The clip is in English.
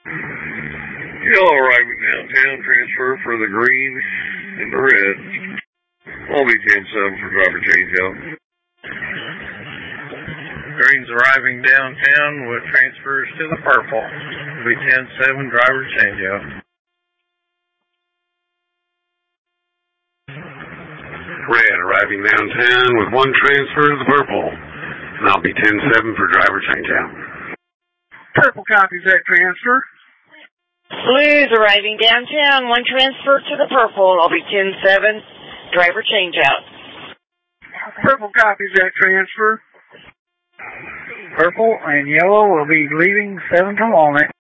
Yellow arriving downtown, transfer for the green and the red. I'll be 10-7 for driver changeout. Green's arriving downtown with transfers to the purple. It'll be 10-7 driver changeout. Red arriving downtown with one transfer to the purple. And I'll be 10-7 for driver changeout. Purple copies that transfer. Blue's arriving downtown, one transfer to the purple. I'll be 10-7, driver changeout. Purple copies that transfer. Purple and yellow will be leaving 7 from Walnut.